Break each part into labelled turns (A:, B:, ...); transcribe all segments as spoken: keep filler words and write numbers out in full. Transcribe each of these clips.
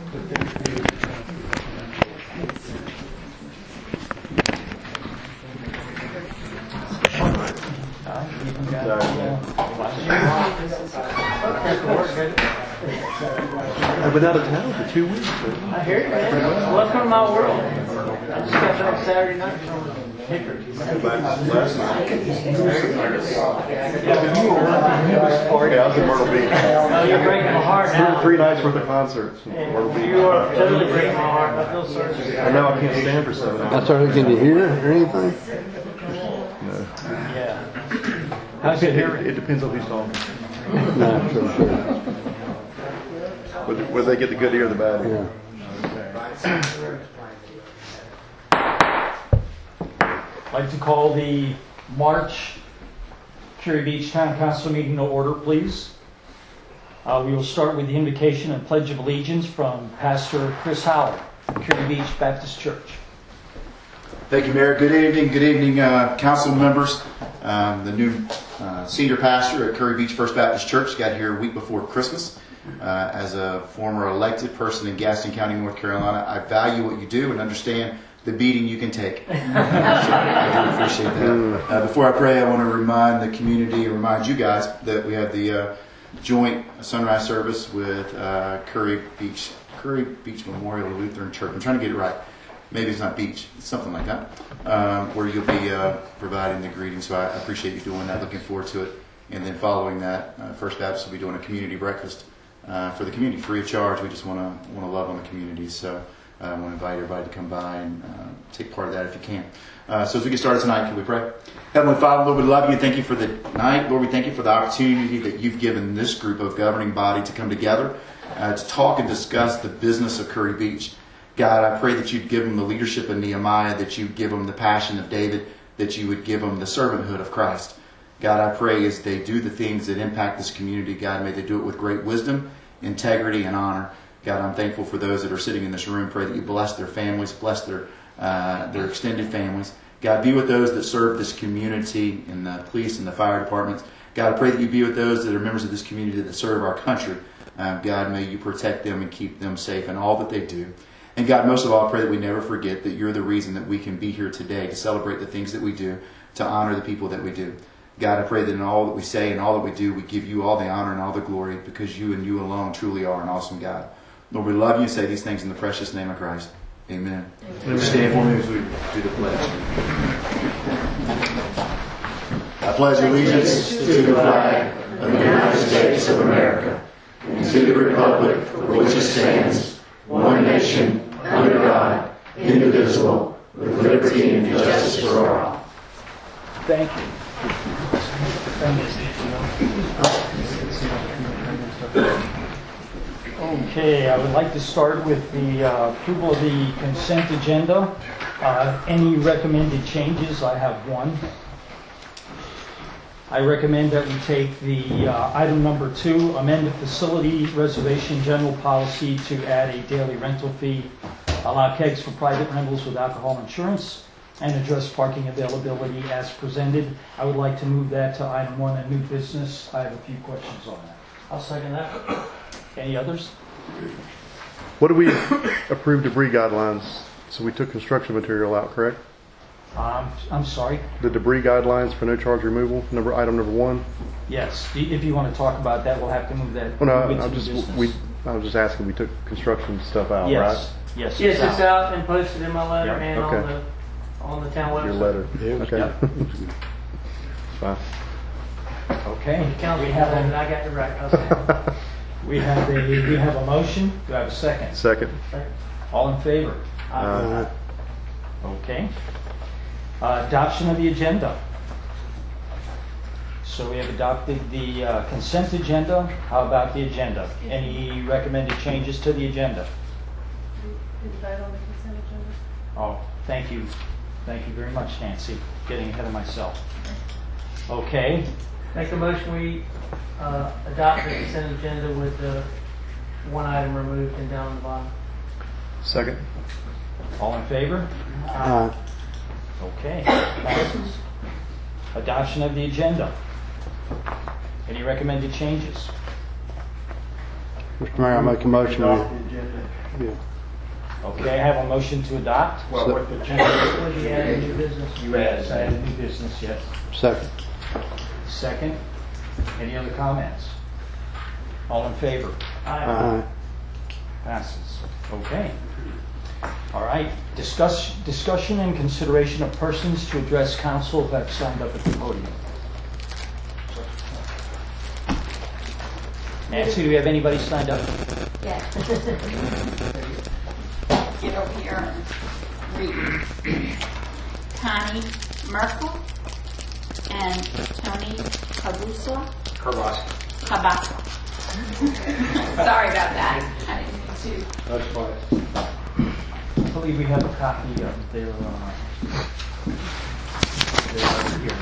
A: I've been out of town for two weeks. So.
B: I hear you, man. Welcome to my world. I just got back Saturday night from Hickory.
A: Last night. Yeah, I was in Myrtle Beach.
B: Oh, you're breaking my heart now.
A: Three nights worth of concerts in Myrtle Beach.
B: You are totally breaking my heart. I feel sorry.
A: And now I can't stand for seven hours.
C: That's already can you hear or anything?
A: No.
B: Yeah. How's it here?
A: It, it depends on who's talking.
C: No, sure, sure.
A: Whether, whether they get the good ear or the bad ear.
C: Yeah.
D: I'd like to call the March Curry Beach Town Council meeting to order, please. Uh, we will start with the invocation and pledge of allegiance from Pastor Chris Howell, Curry Beach Baptist Church.
E: Thank you, Mayor. Good evening. Good evening, uh, council members. Um, the new uh, senior pastor at Curry Beach First Baptist Church got here a week before Christmas. Uh, as a former elected person in Gaston County, North Carolina, I value what you do and understand the beating you can take. So I do appreciate that. Uh, before I pray, I want to remind the community and remind you guys that we have the uh, joint sunrise service with uh, Curry Beach Curry Beach Memorial Lutheran Church. I'm trying to get it right. Maybe it's not beach, it's something like that, um, where you'll be uh, providing the greeting. So I appreciate you doing that. Looking forward to it. And then following that, uh, First Baptist will be doing a community breakfast uh, for the community, free of charge. We just want to want to love on the community. So uh, I want to invite everybody to come by and uh, take part of that if you can. Uh, so as we get started tonight, can we pray? Heavenly Father, Lord, we love you. Thank you for the night. Lord, we thank you for the opportunity that you've given this group of governing body to come together uh, to talk and discuss the business of Curry Beach. God, I pray that you'd give them the leadership of Nehemiah, that you'd give them the passion of David, that you would give them the servanthood of Christ. God, I pray as they do the things that impact this community, God, may they do it with great wisdom, integrity, and honor. God, I'm thankful for those that are sitting in this room. Pray that you bless their families, bless their uh, their extended families. God, be with those that serve this community in the police and the fire departments. God, I pray that you be with those that are members of this community that serve our country. Uh, God, may you protect them and keep them safe in all that they do. And God, most of all, I pray that we never forget that you're the reason that we can be here today to celebrate the things that we do, to honor the people that we do. God, I pray that in all that we say and all that we do, we give you all the honor and all the glory because you and you alone truly are an awesome God. Lord, we love you and say these things in the precious name of Christ. Amen. Amen. Stand for me as we do the pledge. I pledge allegiance to the flag of the United States of America and to the republic for which it stands, one nation, under God, indivisible, with liberty and justice for all.
D: Thank you. Okay, I would like to start with the uh, approval of the consent agenda. Uh, any recommended changes? I have one. I recommend that we take the uh, item number two, amend the facility reservation general policy to add a daily rental fee, allow kegs for private rentals with alcohol insurance, and address parking availability as presented. I would like to move that to item one, a new business. I have a few questions on that.
B: I'll second that.
D: Any others?
A: What do we approve debris guidelines? So we took construction material out, correct?
D: Um, I'm sorry.
A: The debris guidelines for no charge removal, number item number one.
D: Yes. If you want to talk about that, we'll have to move that.
A: Well, no,
D: move it
A: I'm
D: to
A: just
D: business.
A: we. I was just asking. We took construction stuff out,
D: Yes.
A: right?
D: Yes.
B: Yes, it's out and posted in my letter
D: Yeah.
B: and
A: Okay.
B: on the on the town website.
A: Your letter. Okay.
D: Yep.
A: Fine.
D: Okay.
B: The council
D: We have
B: and
D: a,
B: I got it right. Okay.
D: we have a we have a motion. Do I have a second?
A: Second.
D: All in favor?
A: Uh,
D: Okay. Uh, adoption of the agenda. So we have adopted the uh, consent agenda. How about the agenda? Any recommended changes to the agenda?
F: Did you vote on the consent agenda?
D: Oh, thank you. Thank you very much, Nancy. Getting ahead of myself. Okay.
B: Make a motion we uh, adopt the consent agenda with the one item removed and down the bottom.
A: second.
D: All in favor?
C: Uh,
D: Okay. Passes. Adoption of the agenda. Any recommended changes?
C: Mister Mayor, I make a motion. We, Yeah.
D: Okay, I have a motion to adopt.
C: Well,
D: With the general-
B: Would you add a new business?
D: You add, I add new business, yes.
C: Second.
D: Second, any other comments? All in favor?
B: Aye.
C: Aye.
D: Passes. Okay. All right, discuss, discussion and consideration of persons to address council that have signed up at the podium. Nancy, do we have anybody signed up?
G: Yeah. Get over here and read. Connie Merkel and Tony Cabuso. Cabasso. Sorry about that. I didn't mean to.
C: That's fine.
D: I believe we have a copy of their, uh, their here.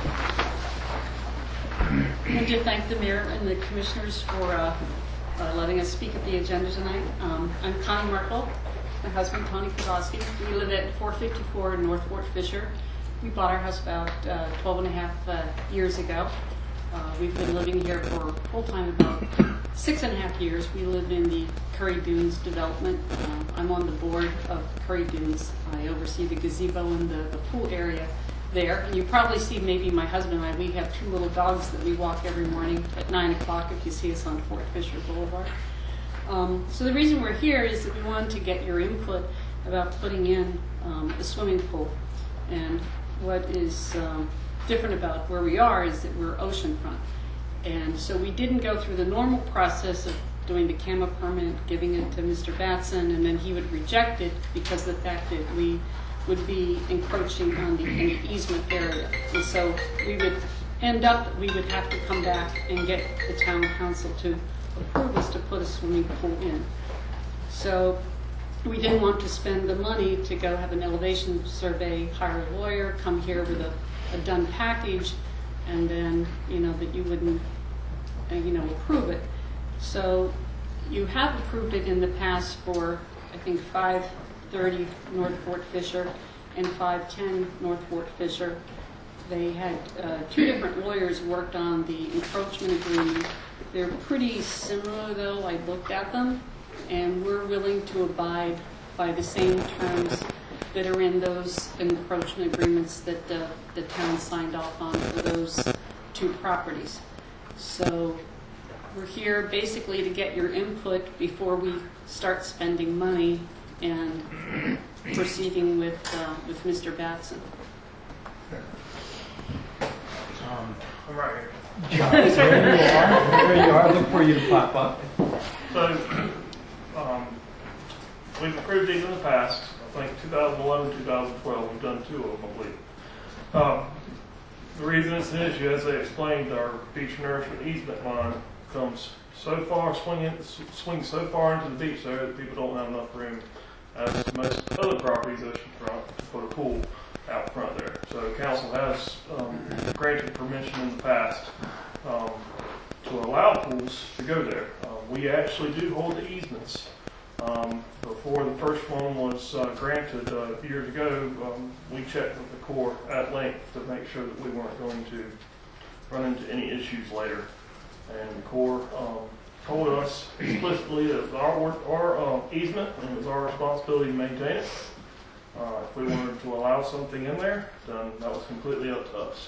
H: I want to thank the mayor and the commissioners for uh, uh, letting us speak at the agenda tonight. Um, I'm Connie Merkel, my husband Tony Kozowski. We live at four fifty-four North Fort Fisher. We bought our house about uh, twelve and a half uh, years ago. Uh, we've been living here for full time about six and a half years. We live in the Curry Dunes development. Um, I'm on the board of Curry Dunes. I oversee the gazebo and the, the pool area there. And you probably see maybe my husband and I, we have two little dogs that we walk every morning at nine o'clock if you see us on Fort Fisher Boulevard. Um, so the reason we're here is that we wanted to get your input about putting in um, a swimming pool. And what is um, different about where we are is that we're oceanfront. And so we didn't go through the normal process of doing the C A M A permit, giving it to Mister Batson, and then he would reject it because of the fact that we would be encroaching on the, in the easement area. And so we would end up, we would have to come back and get the town council to approve us to put a swimming pool in. So we didn't want to spend the money to go have an elevation survey, hire a lawyer, come here with a, a done package, and then, you know, that you wouldn't, uh, you know, approve it. So you have approved it in the past for, I think, five thirty North Fort Fisher and five ten North Fort Fisher. They had uh, two different lawyers worked on the encroachment agreement. They're pretty similar, though. I looked at them, and we're willing to abide by the same terms that are in those encroachment agreements that uh, the town signed off on for those two properties. So we're here basically to get your input before we start spending money and proceeding with uh, with Mister Batson.
D: Um,
I: I'm right here.
D: John, there you are. There you are. Look for you to pop up.
I: So, um, we've approved these in the past. I think two thousand eleven, two thousand twelve, we've done two of them, I believe. Um, the reason it's an issue, as they explained, our beach nourishment easement line comes so far, swinging, swings so far into the beach there that people don't have enough room, as most other properties oceanfront, to put a pool out front there. So council has um, granted permission in the past um, to allow pools to go there. Uh, we actually do hold the easements. Um, before the first one was uh, granted uh, years ago, um, we checked with the Corps at length to make sure that we weren't going to run into any issues later. And the Corps um, told us explicitly that it was our, work, our uh, easement and it was our responsibility to maintain it. Uh, if we wanted to allow something in there, then that was completely up to us.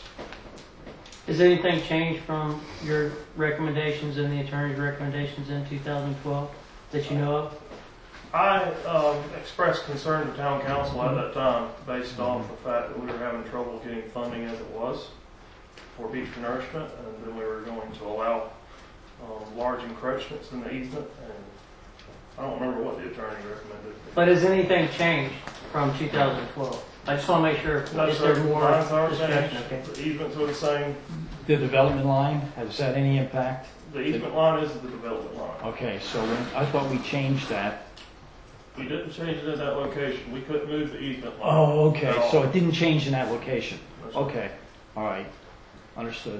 B: Has anything changed from your recommendations and the attorney's recommendations in two thousand twelve that you know of?
I: I um, expressed concern to town council at that time based off the fact that we were having trouble getting funding as it was for beach nourishment, and then we were going to allow um, large encroachments in the easement, and I don't remember what the attorney recommended.
B: But has anything changed from two thousand twelve? I just want to make sure,
I: No,
B: is
I: sir.
B: there more
I: Lines aren't
B: discussion?
I: changed.
B: Okay.
I: The easements are the same.
D: The development line, has that any impact?
I: The easement line is the development line.
D: Okay, so when, I thought we changed that.
I: We didn't change it in that location. We couldn't move the easement line.
D: Oh, okay,
I: at all.
D: so it didn't change in that location.
I: That's right.
D: Okay, all right, understood.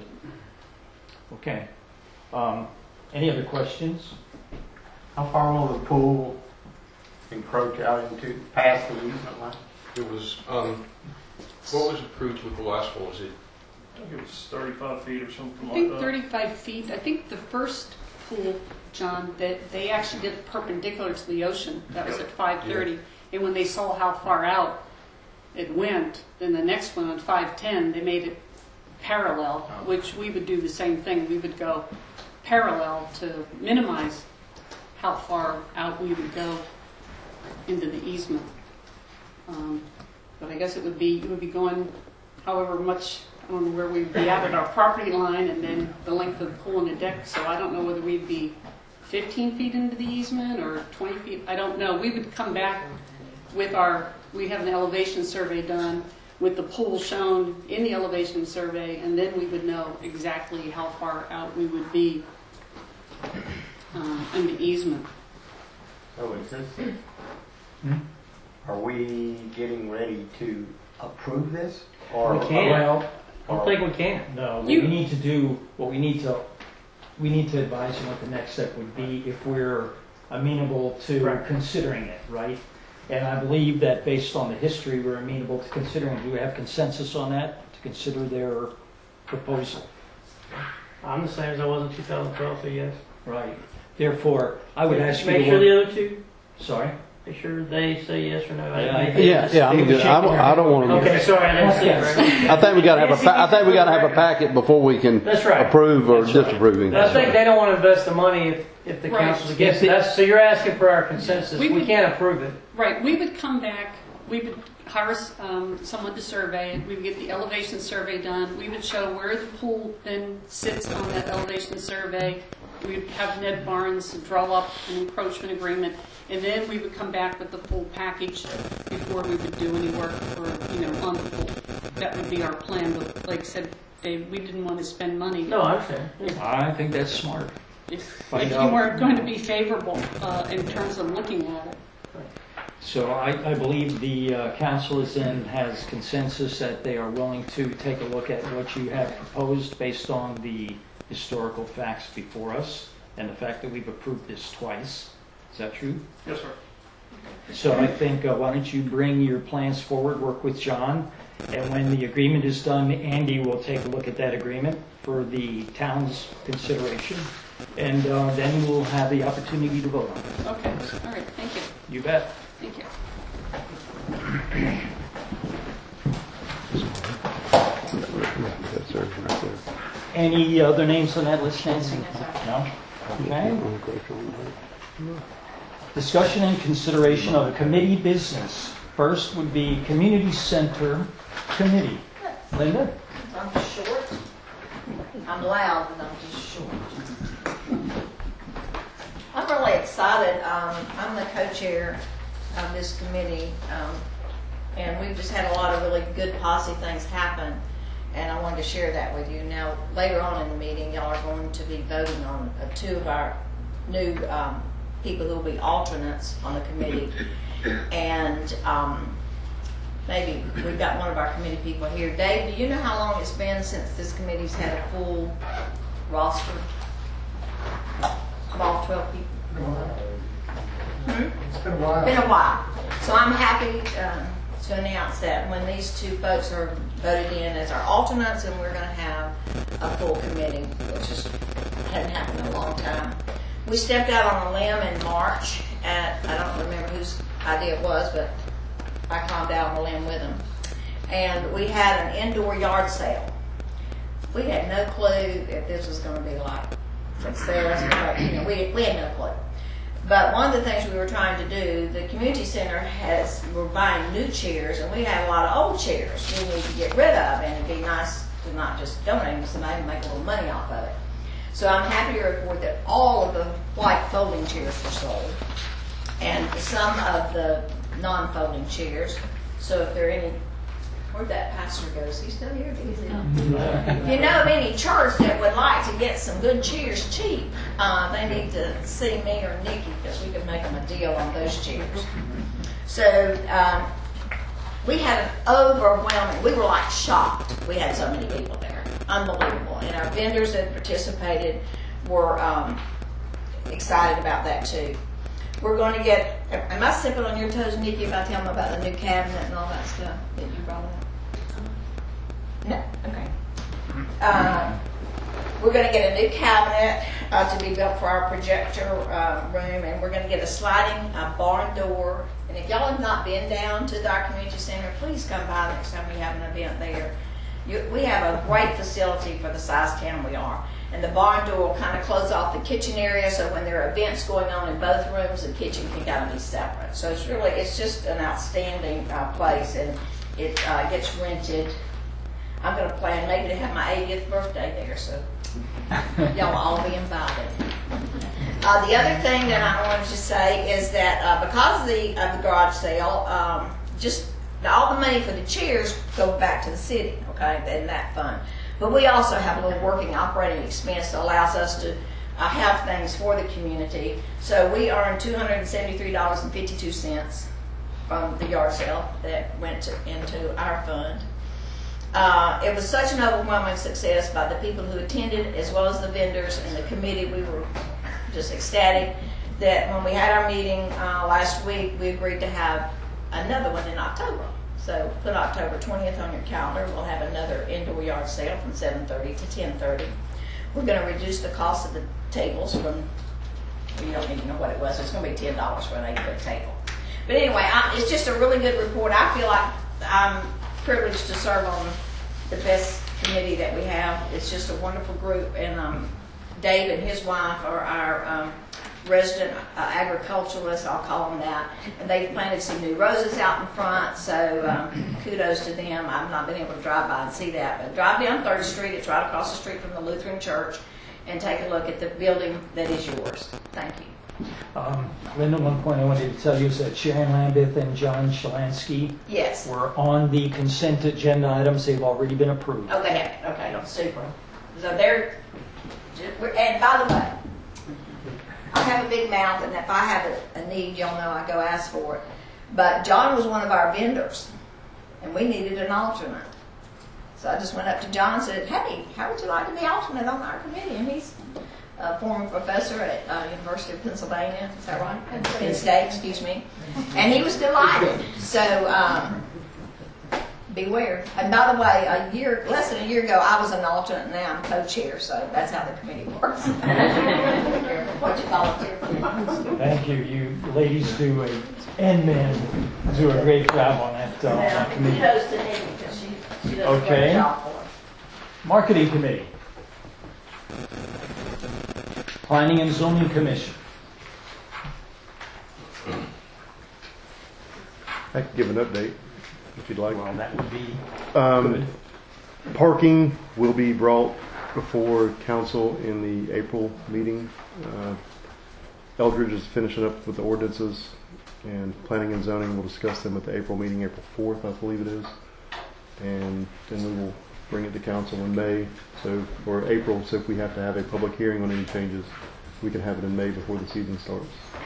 D: Okay, um, any other questions?
J: How far will the pool encroach out into, past the easement line?
K: It was, um, what was approved with the last one? Was it?
I: I think it was thirty-five feet or something
H: I
I: like
H: think
I: that.
H: thirty-five feet. I think the first pool John, that they actually did it perpendicular to the ocean. That was at five thirty. And when they saw how far out it went, then the next one on five ten, they made it parallel, which we would do the same thing. We would go parallel to minimize how far out we would go into the easement. Um, but I guess it would be, it would be going however much, I don't know where we'd be at at our property line, and then the length of the pool and the deck. So I don't know whether we'd be fifteen feet into the easement or twenty feet. I don't know. We would come back with our, we have an elevation survey done with the pool shown in the elevation survey, and then we would know exactly how far out we would be um, in the easement.
J: So is this, hmm? Are we getting ready to approve this? Or
B: We can.
D: Well,
B: I don't think we can.
D: no, what
H: You-
D: we need to do, what we need to, we need to advise you what the next step would be if we're amenable to
B: Right.
D: considering it, right? And I believe that based on the history, we're amenable to considering. Do we have consensus on that, to consider their proposal?
B: I'm the same as I was in two thousand twelve, so yes.
D: Right. Therefore, I would ask you
B: Make
D: to
B: sure the
D: work.
B: other two,
D: Make
B: make sure they say yes or no. I-
D: Yeah, I-
C: Yeah, yeah, I'm good. I, don't- I don't want to.
B: Okay, sorry, I didn't see it, right?
C: I think we gotta have a, pa- I think we gotta have a packet before we can
B: That's right.
C: approve or
D: That's right.
C: disapprove anything.
B: But I think they don't want to invest the money if, if the
H: Right.
B: council's against it. That's, so you're asking for our consensus.
H: We
B: We
H: would-
B: can't approve it.
H: Right, we would come back, we would hire um, someone to survey it, we would get the elevation survey done, we would show where the pool then sits on that elevation survey, we would have Ned Barnes draw up an encroachment agreement, and then we would come back with the full package before we would do any work for, you know, on the pool. That would be our plan, but like I said, Dave, we didn't want to spend money.
B: No, I understand.
D: I think that's smart.
H: If,
D: Find
H: if you
D: out.
H: weren't going to be favorable uh, in terms of looking at it.
D: So I, I believe the uh, council is in, has consensus that they are willing to take a look at what you have proposed based on the historical facts before us and the fact that we've approved this twice. Is that true?
I: Yes, sir.
D: So I think, uh, why don't you bring your plans forward, work with John, and when the agreement is done, Andy will take a look at that agreement for the town's consideration, and uh, then we'll have the opportunity to vote on it.
H: Okay, all right, thank you,
D: You bet.
H: thank you.
C: That's ours right there.
D: Any other names on that list, Nancy? No? Okay. Discussion and consideration of a committee business. First would be Community Center Committee. Linda?
L: I'm just short. I'm loud, and I'm just short. I'm really excited. Um, I'm the co-chair of this committee, um, and we've just had a lot of really good, positive things happen, and I wanted to share that with you. Now, later on in the meeting, y'all are going to be voting on uh, two of our new um, people who will be alternates on the committee, and um, maybe we've got one of our committee people here. Dave, do you know how long it's been since this committee's had a full roster of all twelve people? Hmm?
J: It's been a while.
L: Been a while. So I'm happy uh, to announce that when these two folks are voted in as our alternates, and we're going to have a full committee, which is, hadn't happened in a long time. We stepped out on a limb in March at, I don't remember whose idea it was, but I climbed out on the limb with them. And we had an indoor yard sale. We had no clue if this was going to be like success, but, you know, we, we had no clue. But one of the things we were trying to do, the community center has, we're buying new chairs, and we have a lot of old chairs we need to get rid of, and it'd be nice to not just donate them to somebody and make a little money off of it. So I'm happy to report that all of the white folding chairs were sold, and some of the non-folding chairs. So if there are any, where'd that pastor go? Is he still here? Is he? If you know of any church that would like to get some good chairs cheap, uh, they need to see me or Nikki, because we could make them a deal on those chairs. So um, we had an overwhelming, we were like shocked. We had so many people there. Unbelievable. And our vendors that participated were um, excited about that too. We're going to get, am I stepping on your toes, Nikki, if I tell them about the new cabinet and all that stuff that you brought up? No? Okay. Uh, We're going to get a new cabinet uh, to be built for our projector uh, room, and we're going to get a sliding uh, barn door. And if y'all have not been down to our community center, please come by next time we have an event there. You, we have a great facility for the size town we are. And the barn door will kind of close off the kitchen area, so when there are events going on in both rooms, the kitchen can kind of be separate. So it's really, it's just an outstanding uh, place, and it uh, gets rented. I'm going to plan maybe to have my eightieth birthday there, so y'all will all be invited. Uh, the other thing that I wanted to say is that uh, because of the, of the garage sale, um, just all the money for the chairs go back to the city, okay, in that fund. But we also have a little working operating expense that allows us to uh, have things for the community. So we earned two hundred seventy-three dollars and fifty-two cents from the yard sale that went to, into our fund. Uh, it was such an overwhelming success by the people who attended, as well as the vendors and the committee. We were just ecstatic that when we had our meeting uh, last week, we agreed to have another one in October. So put October twentieth on your calendar. We'll have another indoor yard sale from seven thirty to ten thirty. We're going to reduce the cost of the tables from, you don't even know what it was. It's going to be ten dollars for an eight-foot table. But anyway, I, it's just a really good report. I feel like I'm privileged to serve on the best committee that we have. It's just a wonderful group. And um, Dave and his wife are our um, resident uh, agriculturalists, I'll call them that, and they've planted some new roses out in front, so um, kudos to them. I've not been able to drive by and see that, but drive down third Street, it's right across the street from the Lutheran Church, and take a look at the building that is yours. Thank you.
D: Um, Linda, one point I wanted to tell you is that Sharon Lambeth and John Shalansky
L: Yes.
D: were on the consent agenda items. They've already been approved.
L: Oh, they have. Okay, super. So they're, and by the way, I have a big mouth, and if I have a, a need, y'all know I go ask for it. But John was one of our vendors, and we needed an alternate. So I just went up to John and said, hey, how would you like to be alternate on our committee? And he's a former professor at uh, University of Pennsylvania. Is that right? Penn State, excuse me. And he was delighted. So um, beware. And by the way, a year, less than a year ago, I was an alternate, and now I'm co-chair. So that's how the committee works. What you volunteer for.
D: Thank you. You ladies do a, and men do a great job on that, uh, on that committee.
L: Kudos to Nikki, because she, she does a
D: Okay.
L: great job for us.
D: Marketing Committee. Planning and Zoning Commission.
A: I could give an update if you'd like.
D: Well, that would be
A: Um,
D: good.
A: Parking will be brought before council in the April meeting. Uh, Eldridge is finishing up with the ordinances, and planning and zoning will discuss them at the April meeting, April fourth, I believe it is. And then we will bring it to council in May, so, or April, so if we have to have a public hearing on any changes, we can have it in May before the season starts.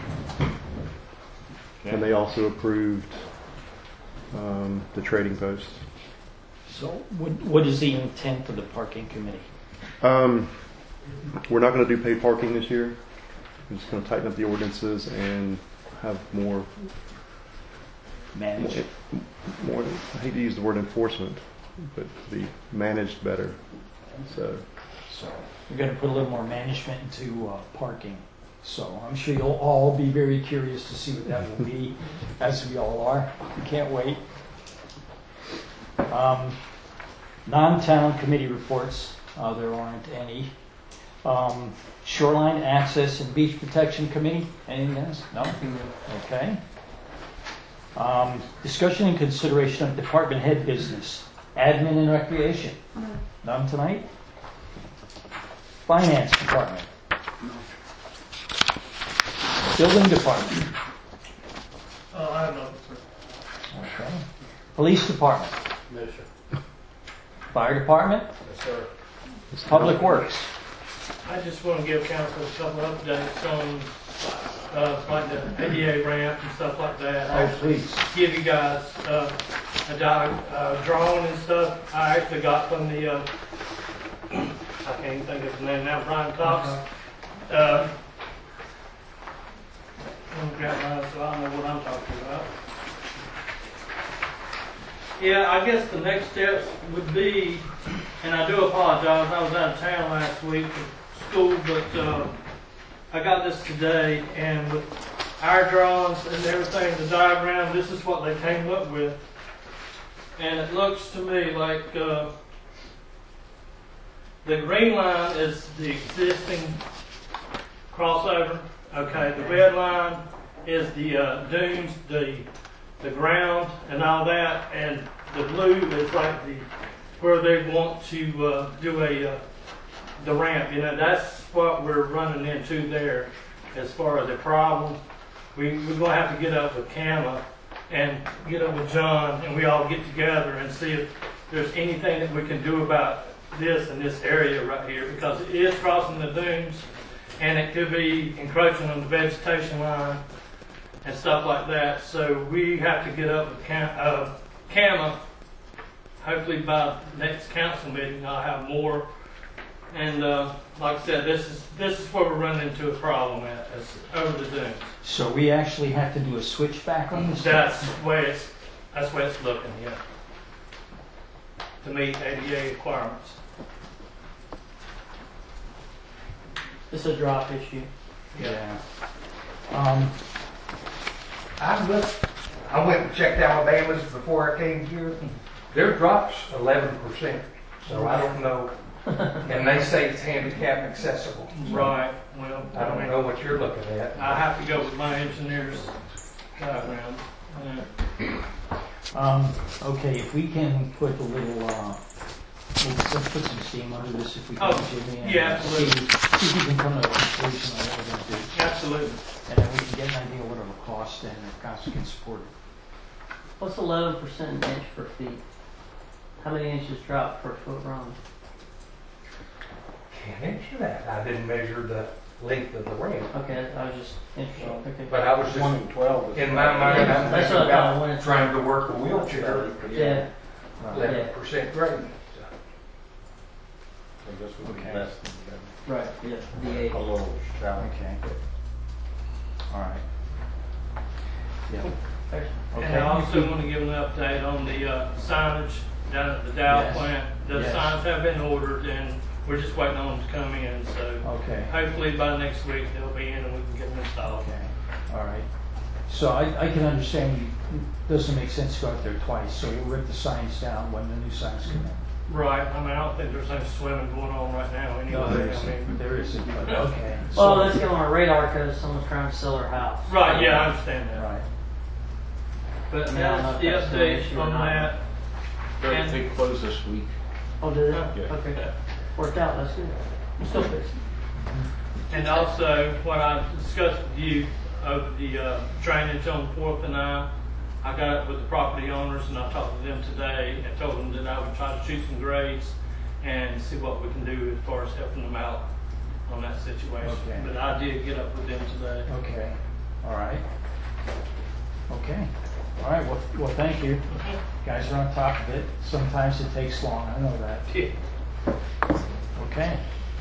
A: And they also approved um, the trading post.
D: So what, what is the intent of the Parking Committee?
A: Um, we're not going to do paid parking this year. We're just going to tighten up the ordinances and have more,
D: Manage.
A: more, I hate to use the word enforcement, but to be managed better. So,
D: So we're going to put a little more management into uh, parking. So I'm sure you'll all be very curious to see what that will be, as we all are. We can't wait. Um, non-town committee reports. Uh, there aren't any. Um, Shoreline Access and Beach Protection Committee. Anything else? No? Okay. Um, discussion and consideration of department head business. Admin and recreation. None tonight. Finance department. Building department.
I: Uh, I have nothing, sir.
D: Okay. Police department.
K: No, sir.
D: Fire department.
K: Yes, sir.
D: Public works.
I: I just want to give council some updates on, uh, like the A D A ramp and stuff like that.
D: Oh, please.
I: Give you guys, uh, a di- uh, drawing and stuff. I actually got from the, uh, I can't even think of his name now, Brian Cox. Uh, I've got mine, so I don't know what I'm talking about. Yeah, I guess the next steps would be
B: And I do apologize, I was out of town last week for school, but uh, I got this today, and with our drawings and everything, the diagram, this is what they came up with. And it looks to me like uh, the green line is the existing crossover. Okay, the red line is the uh, dunes, the the ground, and all that, and the blue is like the where they want to uh, do a uh, the ramp. You know, that's what we're running into there as far as the problem. We, we're going to have to get up with Kama and get up with John, and we all get together and see if there's anything that we can do about this in this area right here, because it is crossing the dunes, and it could be encroaching on the vegetation line and stuff like that. So we have to get up with Cam, uh, Kama. Hopefully by next council meeting I'll have more. And uh, like I said, this is this is where we're running into a problem at. It's over the dunes.
D: So we actually have to do a switchback on this?
B: That's the way it's that's the way it's looking, yeah. To meet A D A requirements. It's a drop issue.
D: Yeah. Um,
M: I looked, I went and checked Alabama's before I came here. Their drop's eleven percent, so I don't know. And they say it's handicap accessible.
B: Right. Well,
M: I don't know what you're looking at.
B: I have to go with my engineer's diagram. Yeah.
D: Um, okay, if we can put a little, uh, let's, let's put some steam under this if we can,
B: Oh,
D: Jimmy. and
B: yeah, absolutely.
D: See, see if we can come to a conclusion on what we're going to do.
B: Absolutely.
D: And then we can get an idea of what it will cost and if council can support it.
B: What's eleven percent inch per feet? How many inches drop per foot run?
M: Can't answer that. I didn't measure the length of the ramp.
B: Okay, I was just interested. Okay.
M: But I was just,
J: One and twelve.
M: in my mind, I'm
B: That's
M: thinking
B: what I thought.
M: about
B: When it's-
M: trying to work a wheelchair,
B: Yeah.
M: eleven percent grade.
J: So this would be
D: Okay.
J: less than that.
B: Right. Yeah. The eight.
J: A little shallow.
D: Okay. All right. Yeah.
B: And
D: Okay.
B: I also want to give an update on the uh, signage down at the Dow
D: Yes.
B: plant. The
D: Yes.
B: signs have been ordered, and we're just waiting on them to come in. So
D: Okay.
B: hopefully by next week they'll be in and we can get them installed.
D: Okay. All right. So I, I can understand it doesn't make sense to go out there twice, so we'll rip the signs down when the new signs come in.
B: Right. I mean, I don't think there's any swimming going on right now anyway.
D: No, there
B: I
D: isn't.
B: mean,
D: There isn't, but okay.
B: well,
D: So-
B: let's get on our radar because someone's trying to sell our house. Right. Yeah, I understand that.
D: Right.
B: But
D: I mean, I don't know
B: that's
D: if
B: the
D: that's an
B: update
D: issue or
B: on
D: not.
B: that. And-
K: They close this week.
B: Oh, did it?
K: Yeah.
B: Okay. Worked out, that's good. I'm still fixing. And also, what I discussed with you over the uh, drainage on Fourth and I, I got up with the property owners and I talked to them today and told them that I would try to shoot some grades and see what we can do as far as helping them out on that situation.
D: Okay.
B: But I did get up with them today.
D: Okay. All right. Okay. All right. Well, well, thank you. Guys are on top of it. Sometimes it takes long. I know that.
B: Yeah.
D: Okay.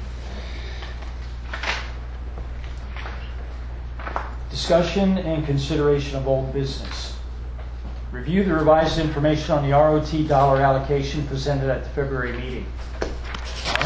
D: Discussion and consideration of old business. Review the revised information on the R O T dollar allocation presented at the February meeting.
C: I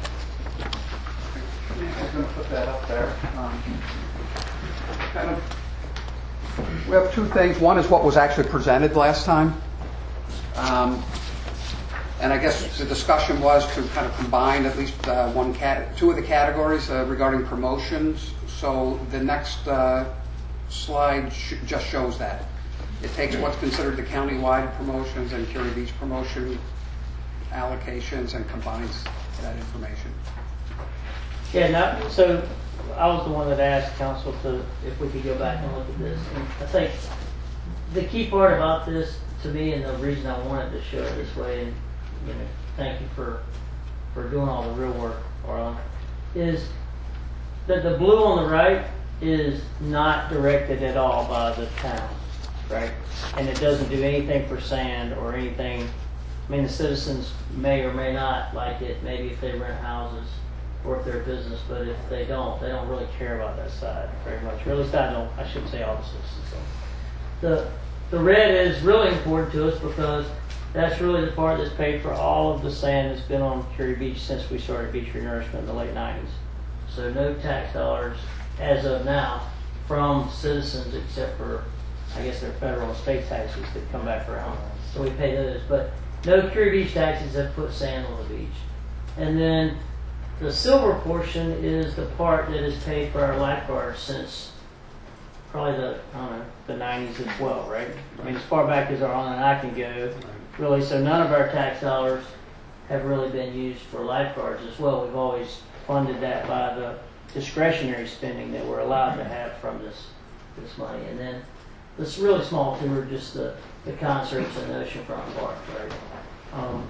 C: was going to put that up there. Um, kind of, we have two things. One is what was actually presented last time. Um, and I guess the discussion was to kind of combine at least uh, one cat, two of the categories uh, regarding promotions. So the next uh, slide sh- just shows that. It takes what's considered the county-wide promotions and Curie Beach promotion allocations and combines that information.
B: Yeah, not, so I was the one that asked council to, if we could go back and look at this. And I think the key part about this to me, and the reason I wanted to show it this way, and you know, thank you for for doing all the real work, Arlen, is that the blue on the right is not directed at all by the town, right? And it doesn't do anything for sand or anything. I mean, the citizens may or may not like it, maybe if they rent houses or if they're a business, but if they don't, they don't really care about that side very much. Or at least I don't, I shouldn't say all the citizens don't. The, the red is really important to us because
N: That's really the part that's paid for all of the sand that's been on Curry Beach since we started Beach Renourishment in the late nineties. So no tax dollars as of now from citizens except for, I guess, their federal and state taxes that come back around. So we pay those. But no Curry Beach taxes have put sand on the beach. And then the silver portion is the part that is paid for our lifeguards since probably the, I don't know, the nineties as well, right? I mean, as far back as our own and I can go, really. So none of our tax dollars have really been used for lifeguards as well. We've always funded that by the discretionary spending that we're allowed to have from this this money. And then this really small two are just the, the concerts in the Oceanfront Park, right? Um,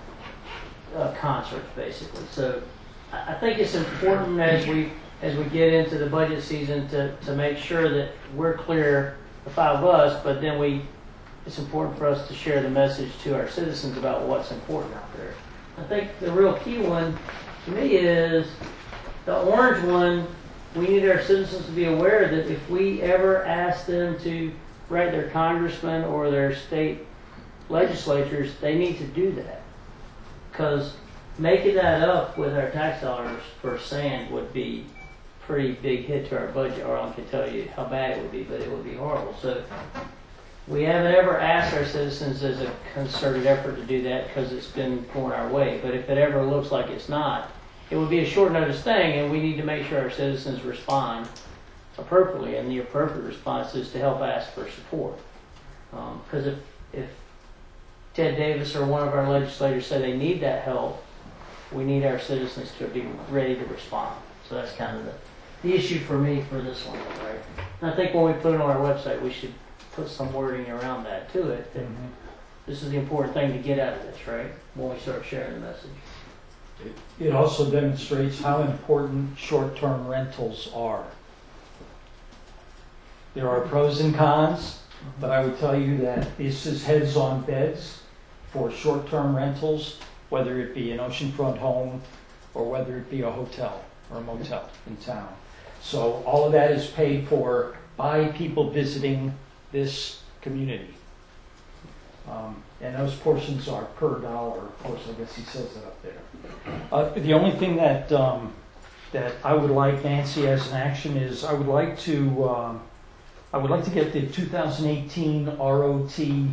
N: uh, concerts, basically. So I I think it's important as we as we get into the budget season to, to make sure that we're clear, the five of us, but then we it's important for us to share the message to our citizens about what's important out there. I think the real key one to me is the orange one. We need our citizens to be aware that if we ever ask them to write their congressman or their state legislatures, they need to do that. Because making that up with our tax dollars for sand would be a pretty big hit to our budget, or I can tell you how bad it would be, but it would be horrible. So we haven't ever asked our citizens as a concerted effort to do that because it's been going our way. But if it ever looks like it's not, it would be a short notice thing, and we need to make sure our citizens respond appropriately. And the appropriate response is to help ask for support. Because um, if, if Ted Davis or one of our legislators say they need that help, we need our citizens to be ready to respond. So that's kind of the, the issue for me for this one, right? And I think when we put it on our website, we should put some wording around that to it. That mm-hmm. This is the important thing to get out of this, right? When we start sharing the message.
D: It also demonstrates how important short-term rentals are. There are pros and cons, but I would tell you that this is heads on beds for short-term rentals, whether it be an oceanfront home or whether it be a hotel or a motel in town. So all of that is paid for by people visiting this community. Um, and those portions are per dollar. Of course, I guess he says it up there. Uh, the only thing that um, that I would like Nancy as an action is I would like to um, I would like to get the two thousand eighteen R O T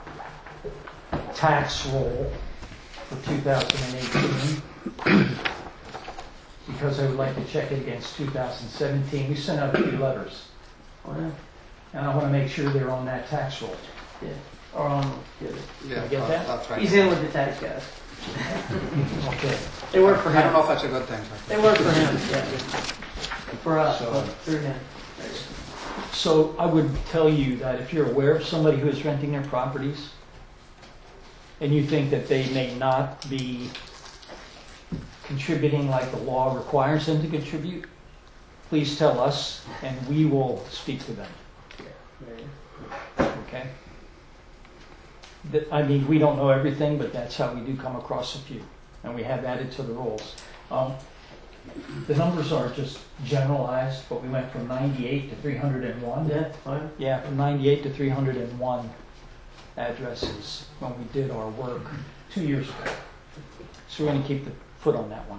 D: tax roll for two thousand eighteen because I would like to check it against two thousand seventeen. We sent out a few letters, and I want to make sure they're on that tax roll.
N: Yeah. Or on, yeah,
C: Yeah,
N: I get
C: I'll-
N: that?
C: I'll try
N: He's
C: to-
N: in with the tax guys.
D: Okay.
N: They work for him.
C: I don't know if that's a good thing.
N: They work for him, yeah. For us,
D: So-
N: but through him.
D: So I would tell you that if you're aware of somebody who is renting their properties and you think that they may not be contributing like the law requires them to contribute, please tell us and we will speak to them. Okay? Th- I mean, we don't know everything, but that's how we do come across a few. And we have added to the rolls. Um, the numbers are just generalized, but we went from ninety-eight to three hundred one.
N: Yeah, fine.
D: Yeah, from ninety-eight to three hundred one addresses when we did our work two years ago. So we're going to keep the foot on that one.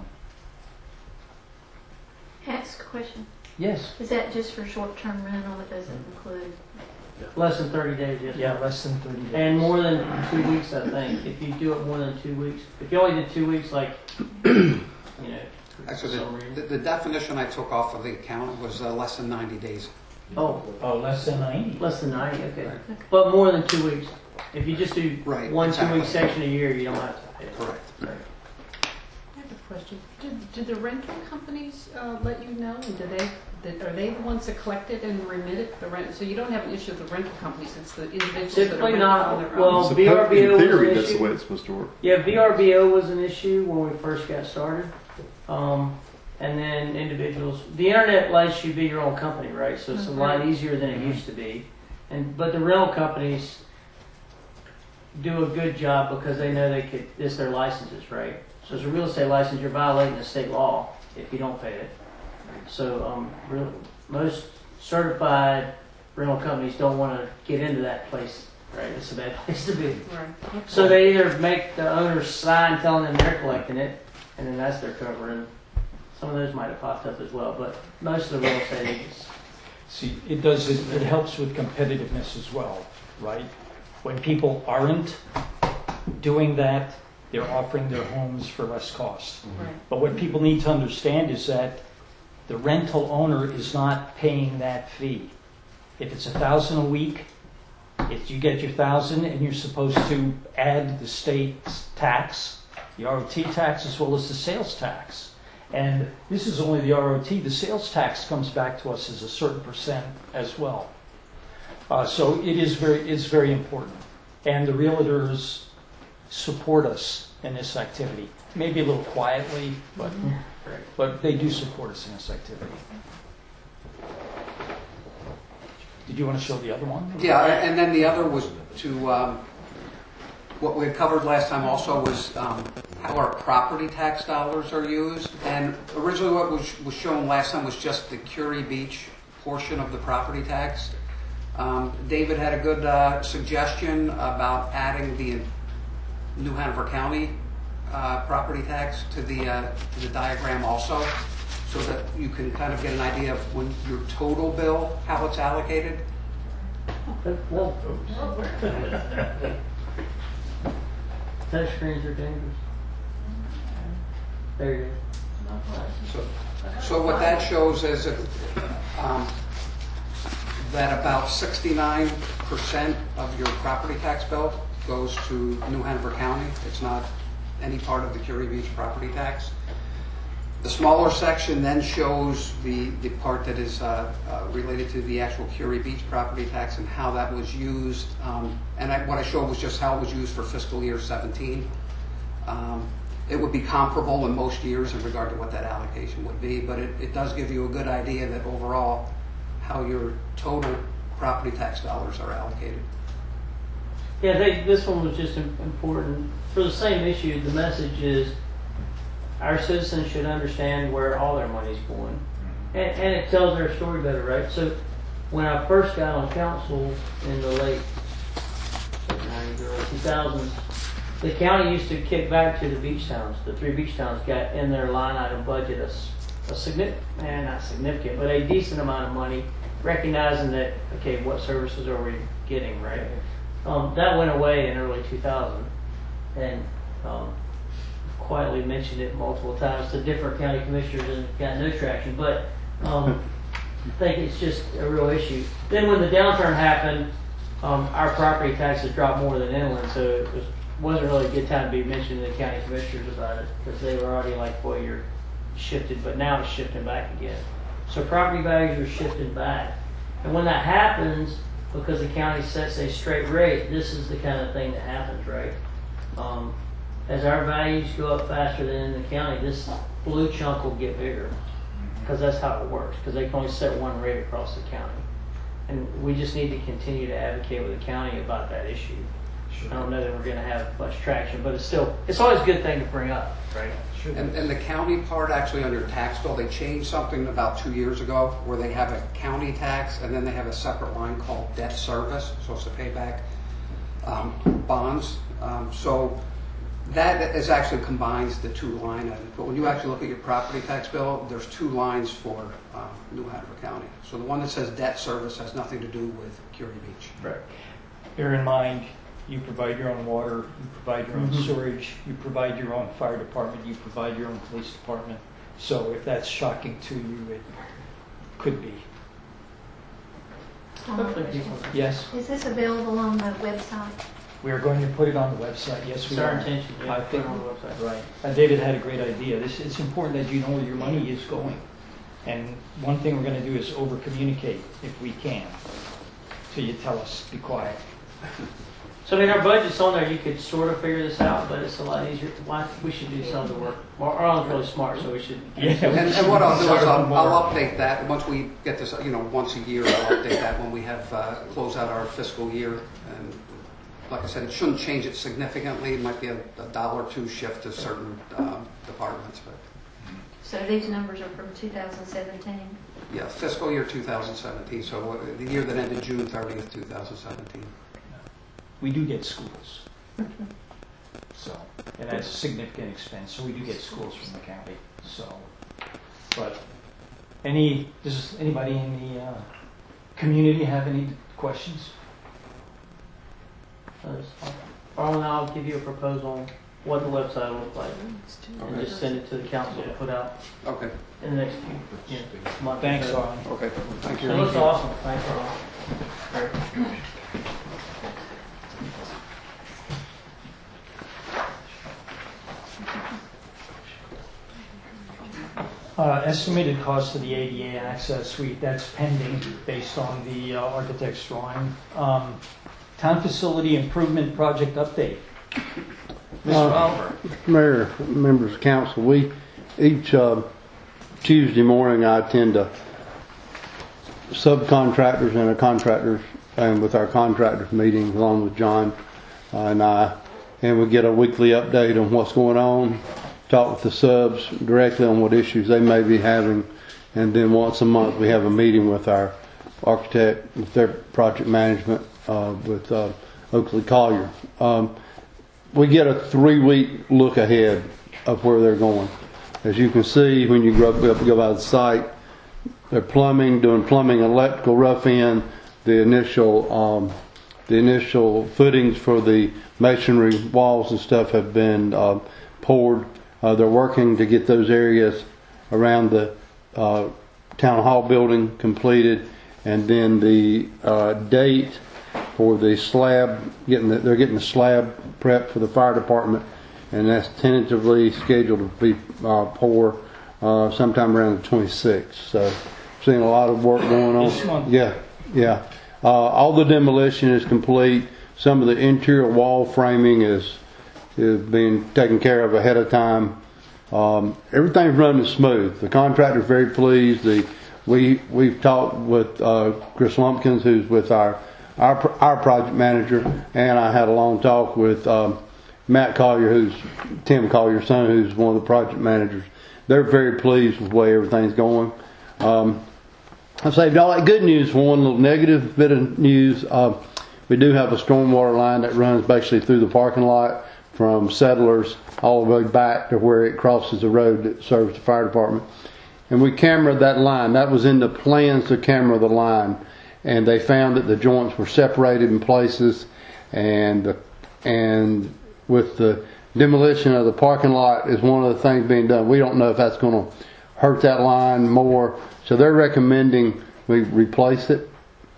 F: Ask a question.
D: Yes.
F: Is that just for short-term rental? It doesn't include?
N: Less than thirty days, yes.
D: Yeah, less than thirty days.
N: And more than two weeks, I think. If you do it more than two weeks. If you only did two weeks, like, you know.
C: Actually,
N: for some
C: the,
N: reason.
C: the, the definition I took off of the account was uh, less than ninety days.
N: Oh,
D: Oh, less than ninety?
N: less than ninety, okay. But more than two weeks. If you just do
C: Right,
N: one
C: exactly.
N: two-week section a year, you don't have to pay it.
C: Correct.
N: Right.
H: I have a question. Did, did the rental companies uh, let you know? And do they, did, are they the ones that collected and remitted the rent? So you don't have an issue with the rental companies, it's the individuals that are
N: Typically
H: renting
N: not.
H: on their own?
N: Well,
A: So
N: V R B O
A: in
N: was
A: theory,
N: an
A: that's the
N: issue.
A: way it's supposed to work.
N: Yeah, V R B O was an issue when we first got started. Um, and then individuals, the internet lets you be your own company, right? So it's a lot easier than it used to be. And but the rental companies do a good job because they know they could, it's their licenses, right? So as a real estate license, you're violating the state law if you don't pay it. So um, real, most certified rental companies don't want to get into that place right? It's a bad place to be.
H: Right.
N: So they either make the owners sign telling them they're collecting it, and then that's their cover. And some of those might have popped up as well, but most of the real estate agents.
D: See, it does, it, it helps with competitiveness as well, right? When people aren't doing that, they're offering their homes for less cost.
H: Right.
D: But what people need to understand is that the rental owner is not paying that fee. If it's a thousand a week, if you get your thousand and you're supposed to add the state tax, the R O T tax as well as the sales tax. And this is only the R O T. The sales tax comes back to us as a certain percent as well. Uh, so it is very, it's very important. And the realtors support us in this activity. Maybe a little quietly, but, but they do support us in this activity. Did you want to show the other one?
C: Yeah, and then the other was to, um, what we had covered last time also was um, how our property tax dollars are used. And originally what was, was shown last time was just the Curie Beach portion of the property tax. Um, David had a good uh, suggestion about adding the New Hanover County uh, property tax to the, uh, to the diagram also, so that you can kind of get an idea of when your total bill, how it's allocated.
N: Touch screens are dangerous. There you go.
C: So, so what that shows is that, um, that about sixty-nine percent of your property tax bill goes to New Hanover County. It's not any part of the Curie Beach property tax. The smaller section then shows the, the part that is uh, uh, related to the actual Curie Beach property tax and how that was used. Um, and I, what I showed was just how it was used for fiscal year seventeen. Um, it would be comparable in most years in regard to what that allocation would be, but it, it does give you a good idea that overall how your total property tax dollars are allocated.
N: Yeah, they, this one was just im- important. For the same issue, the message is our citizens should understand where all their money's going. And, and it tells their story better, right? So when I first got on council in the late nineties, early two thousands, the county used to kick back to the beach towns. The three beach towns got in their line item budget a, a significant, man, not significant, but a decent amount of money, recognizing that, okay, what services are we getting, right? Um, that went away in early two thousand, and um, quietly mentioned it multiple times to different county commissioners and got no traction. But um, I think it's just a real issue. Then when the downturn happened, um, our property taxes dropped more than inland, so it was, wasn't really a good time to be mentioning to the county commissioners about it because they were already like, boy, you're shifted, but now it's shifting back again. So property values are shifting back. And when that happens, because the county sets a straight rate, this is the kind of thing that happens, right? Um, as our values go up faster than in the county, this blue chunk will get bigger because that's how it works, because they can only set one rate across the county. And we just need to continue to advocate with the county about that issue. Sure. I don't know that we're going to have much traction, but it's still, it's always a good thing to bring up, right?
C: Sure. And, and the county part, actually under tax bill, they changed something about two years ago where they have a county tax and then they have a separate line called debt service, so it's to pay back um, bonds. Um, so that is actually combines the two line items. But when you actually look at your property tax bill, there's two lines for um, New Hanover County. So the one that says debt service has nothing to do with Curie Beach.
D: Right. Bear in mind, you provide your own water, you provide your own
C: Mm-hmm.
D: sewage, you provide your own fire department, you provide your own police department. So if that's shocking to you, it could be.
F: Um,
D: Yes,
F: Is this available on the website?
D: we are going to put it on the website. Yes, we
N: It's our
D: are.
N: intention, yeah,
D: I
N: to put
D: think,
N: it on the website.
D: right. Uh, David had a great idea. This, it's important that you know where your money is going. And one thing we're going to do is over-communicate if we can. So you tell us, be quiet.
N: So I mean, our budget's on there. You could sort of figure this out, but it's a lot easier. Why we should do some of the work. Our Arlen's really smart, so we should.
D: Yeah.
C: And, and what I'll do is I'll, I'll update that once we get this, you know, once a year. I'll update that when we have uh, close out our fiscal year. And like I said, it shouldn't change it significantly. It might be a, a dollar or two shift to certain um, departments, but
F: So these numbers are from two thousand seventeen?
C: yeah, fiscal year two thousand seventeen. So uh, the year that ended June thirtieth, two thousand seventeen.
D: we do get schools. So, and that's a significant expense, so we do get schools from the county, so. But, any, does anybody in the uh, community have any questions?
N: Arlen, I'll give you a proposal on what the website will look like, and just send it to the council to put out
C: Okay.
N: in the next few, you know, months.
D: Thanks, Arlen.
C: Okay. Thank you.
N: It looks awesome. Thanks, Arlen.
D: Uh, estimated cost of the A D A access suite, that's pending based on the uh, architect's drawing. Um, town facility improvement project update. Mister
O: Uh,
D: Oliver.
O: Mayor, members of council, we, each uh, Tuesday morning I attend to subcontractors and our contractors, and with our contractors meeting along with John uh, and I, and we get a weekly update on what's going on, talk with the subs directly on what issues they may be having, and then once a month we have a meeting with our architect, with their project management, uh, with uh, Oakley Collier. Um, we get a three-week look ahead of where they're going. As you can see, when you go up, go by the site, they're plumbing, doing plumbing, electrical, rough in, the initial, um, the initial footings for the masonry walls and stuff have been uh, poured. Uh, they're working to get those areas around the uh, town hall building completed, and then the uh, date for the slab, getting the, they're getting the slab prepped for the fire department, and that's tentatively scheduled to be uh, pour uh, sometime around the twenty-sixth. So, seeing a lot of work going on.
D: This month.
O: Yeah, yeah. Uh, all the demolition is complete. Some of the interior wall framing is is being taken care of ahead of time. Um, everything's running smooth. The contractor's very pleased. The we we've talked with uh, Chris Lumpkins, who's with our our our project manager, and I had a long talk with um, Matt Collier, who's Tim Collier's son, who's one of the project managers. They're very pleased with the way everything's going. Um, I saved all that good news for one little negative bit of news. Uh, we do have a stormwater line that runs basically through the parking lot from Settlers all the way back to where it crosses the road that serves the fire department. And we cameraed that line. That was in the plans to camera the line. And they found that the joints were separated in places, and the, and with the demolition of the parking lot is one of the things being done. We don't know if that's going to hurt that line more. So they're recommending we replace it.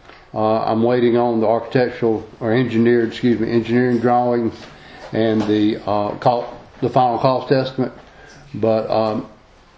O: Uh, I'm waiting on the architectural or engineer, excuse me, engineering drawings and the uh, cost, the final cost estimate. But um,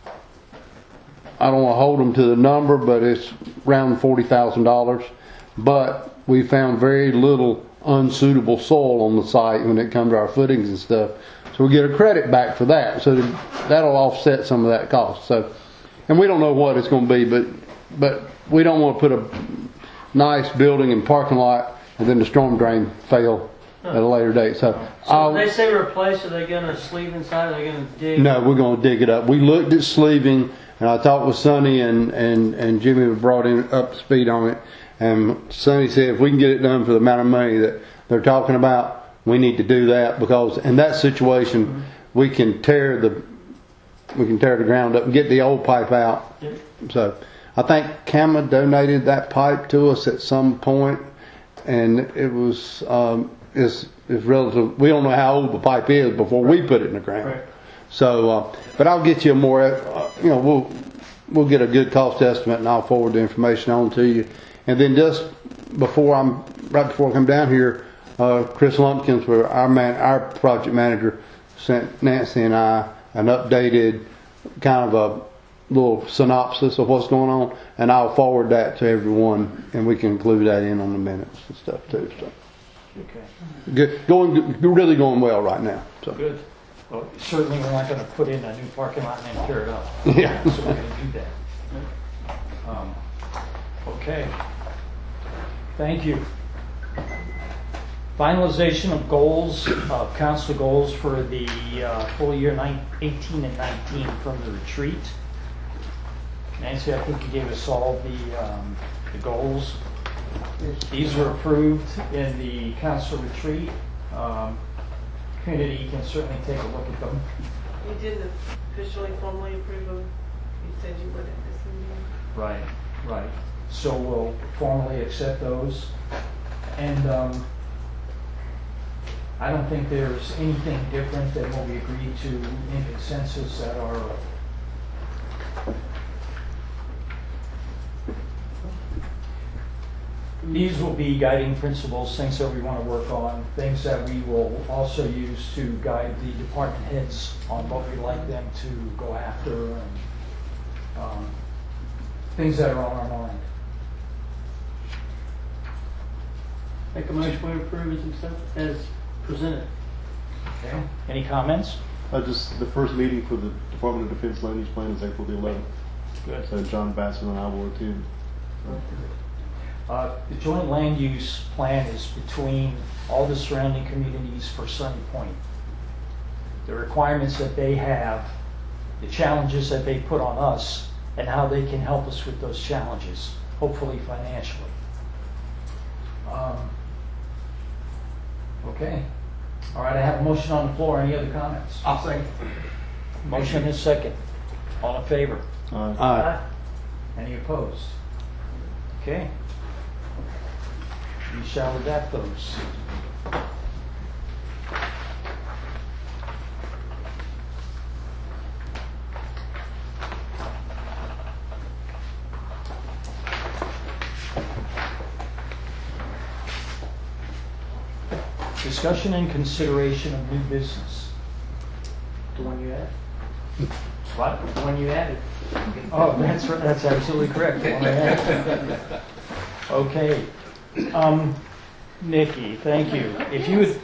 O: I don't want to hold them to the number, but it's around forty thousand dollars. But we found very little unsuitable soil on the site when it comes to our footings and stuff. So we get a credit back for that. So that'll offset some of that cost. So, and we don't know what it's going to be, but but we don't want to put a nice building and parking lot and then the storm drain fail at a later date. So,
N: So when they say replace, are they going to sleeve inside? Are they going to dig?
O: no, we're going to dig it up. We looked at sleeving, and I talked with Sonny and, and, and Jimmy was brought in up to speed on it. And Sonny said if we can get it done for the amount of money that they're talking about, we need to do that, because in that situation mm-hmm. we can tear the we can tear the ground up and get the old pipe out.
N: Yep.
O: So I think Kama donated that pipe to us at some point, and it was um, is is relative. We don't know how old the pipe is before we put it in the ground.
N: Right.
O: So, uh, but I'll get you a more, uh, you know, we'll we'll get a good cost estimate, and I'll forward the information on to you. And then just before I'm right before I come down here, uh, Chris Lumpkins, our man, our project manager, sent Nancy and I an updated kind of a little synopsis of what's going on, and I'll forward that to everyone, and we can include that in on the minutes and stuff too. So,
D: Okay.
O: good, going, really going well right now. So.
D: Good. Well, certainly we're not going to put in a new parking lot and then tear it up.
O: Yeah.
D: So we're going to do that. Um, okay. Thank you. Finalization of goals, uh, council goals for the uh, full year eighteen and nineteen from the retreat. Nancy, I think you gave us all the, um, the goals. These were approved in the council retreat. Um, Community can certainly take a look at them.
P: You didn't officially formally approve them. You said you would at this meeting.
D: Right, right. So we'll formally accept those. And um, I don't think there's anything different than what we agreed to in consensus at our These will be guiding principles, things that we want to work on, things that we will also use to guide the department heads on what we'd like them to go after, and um, things that are on our mind.
N: Make a motion to approve as accept- as presented.
D: Okay. Any comments?
A: Uh, just the first meeting for the Department of Defense Land Use Plan is April the eleventh.
D: Good.
A: So John Bassett and I will attend.
D: Uh, the joint land use plan is between all the surrounding communities for Sunny Point. The requirements that they have, the challenges that they put on us, and how they can help us with those challenges, hopefully financially. Um, okay. All right, I have a motion on the floor. Any other comments?
M: I'll second.
D: Motion is second. All in favor?
A: Aye.
O: Aye.
D: Any opposed? Okay. We shall adapt those. Discussion and consideration of new business.
N: The one you added.
D: What?
N: The one you added.
D: Oh, that's right. That's absolutely correct. The one I had. Okay. Um, Nikki, thank you. If you would,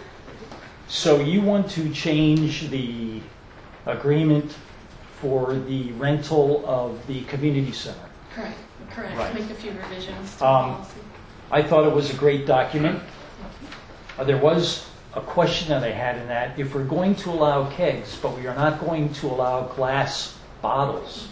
D: so you want to change the agreement for the rental of the community center?
H: Correct, correct.
D: Right.
H: Make a few revisions to the
D: Um,
H: policy.
D: I thought it was a great document. Uh, there was a question that I had in that. If we're going to allow kegs, but we are not going to allow glass bottles,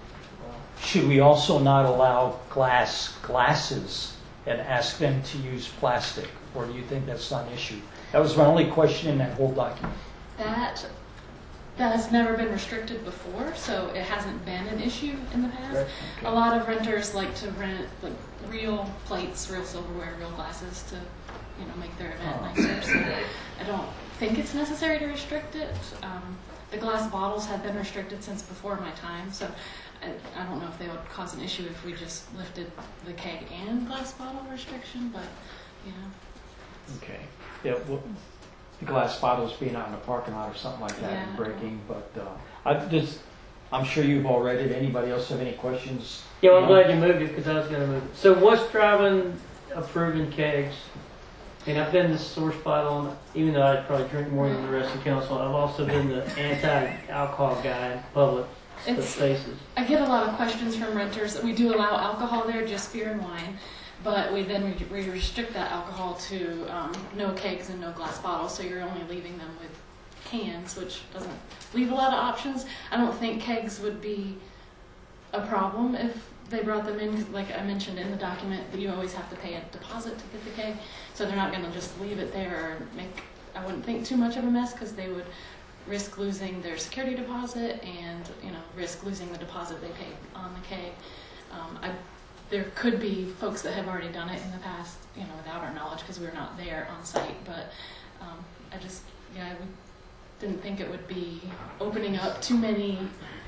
D: should we also not allow glass glasses and ask them to use plastic? Or do you think that's not an issue? That was my only question in that whole document.
H: That that has never been restricted before, so it hasn't been an issue in the past.
D: Okay.
H: A lot of renters like to rent like real plates, real silverware, real glasses to, you know, make their event
D: Oh.
H: nicer. So I don't think it's necessary to restrict it. Um, the glass bottles have been restricted since before my time, so I, I don't know if they would cause an issue if we just lifted the keg and glass bottle restriction, but you know.
D: Okay. Yeah, well, the glass bottles being out in the parking lot or something like that and
H: Yeah.
D: breaking, but uh, I just, I'm sure you've all read it. Anybody else have any questions?
N: Yeah, well, I'm glad you moved it because I was going to move it. So what's driving approving kegs? And I've been the sore spot on, even though I probably drink more than the rest of the council, I've also been the anti-alcohol guy in public
H: It's-
N: spaces.
H: I get a lot of questions from renters. We do allow alcohol there, just beer and wine, but we then re- we restrict that alcohol to um, no kegs and no glass bottles, so you're only leaving them with cans, which doesn't leave a lot of options. I don't think kegs would be a problem if they brought them in, like I mentioned in the document, that you always have to pay a deposit to get the keg, so they're not going to just leave it there or make, I wouldn't think, too much of a mess, because they would risk losing their security deposit and, you know, risk losing the deposit they paid on the keg. Um, I, there could be folks that have already done it in the past, you know, without our knowledge, because we were not there on site, but um, I just, yeah, we didn't think it would be opening up too many